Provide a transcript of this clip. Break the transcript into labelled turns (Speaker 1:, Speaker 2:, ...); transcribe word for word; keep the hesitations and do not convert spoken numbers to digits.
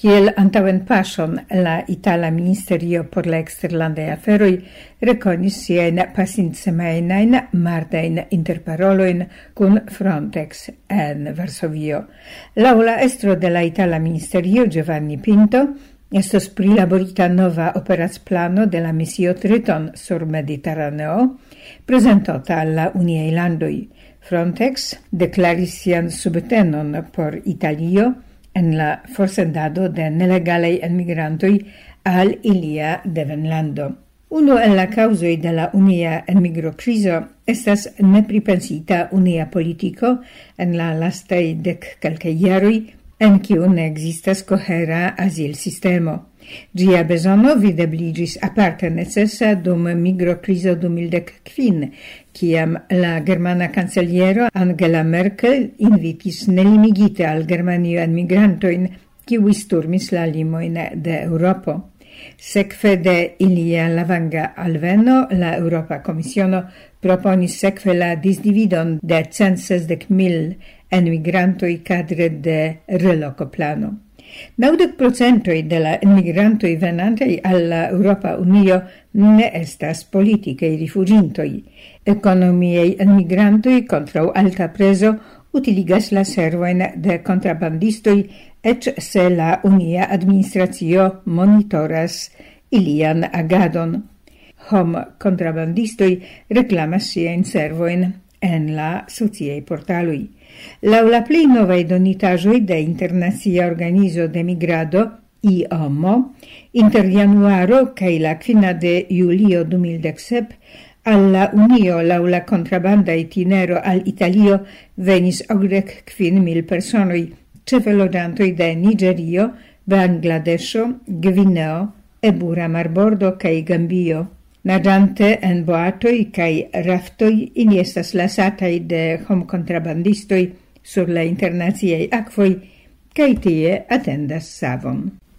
Speaker 1: Kiel antaŭen paŝon la Itala Ministerio por la eksterlandaj aferoj rekonis siajn pasintsemajnajn mardajn interparolojn kun Frontex en Varsovio. Laŭ la estro de la Itala Ministerio Giovanni Pinto estos prilaborita nova operacplano de la misio Triton sur Mediteraneo, presentota alla Uniaj landoj. Frontex deklaris sian subtenon por Italio en la forsendado de nelegalaj enmigrantoj al ilia devenlando. Unu el la causoj de la unia enmigrokrizo estas nepripensita unia politiko en la lastaj dek kelkaj jaroj, en kiu ne ekzistas kohera azilsistemo. Ĝia bezono videbliĝis aparte necesa dum migrokrizo du mil dek kvin, kiam la germana kanceliero Angela Merkel invitis nelimigite al Germanio enmigrantojn, kiuj sturmis la limojn de Eŭropo. Sekve de ilia lavanga alveno, la Eŭropa Komisiono proponis sekve la disdividon de cent sesdek mil enmigrantoj kadre de relokoplano. Naŭdek procentoj de la enmigrantoj venantaj al la Eŭropa Unio ne estas politikaj rifuĝintoj. Ekonomiaj enmigrantoj kontraŭ alta prezo utiligas la servojn de kontrabandistoj, eĉ se la unia administracio monitoras ilian agadon. Hom kontrabandistoj reklamas siajn servojn en la sociaj portaloj. Laŭ la plej novaj donitaĵoj de Internacia Organizo de Migrado I O M O, inter januaro kaj la kvina de julio du mil dek sep, al la Unio laŭ la kontrabanda itinero al Italio venis okdek kvin mil personoj, ĉefe loĝantoj de Niĝerio, Bangladeŝo, Gvineo, Ebura Marbordo kaj Gambio. Naĝante en boatoj kaj raftoj, ili estas lasataj de homkontrabandistoj sur la internaciaj akvoj kaj tie atendas savon.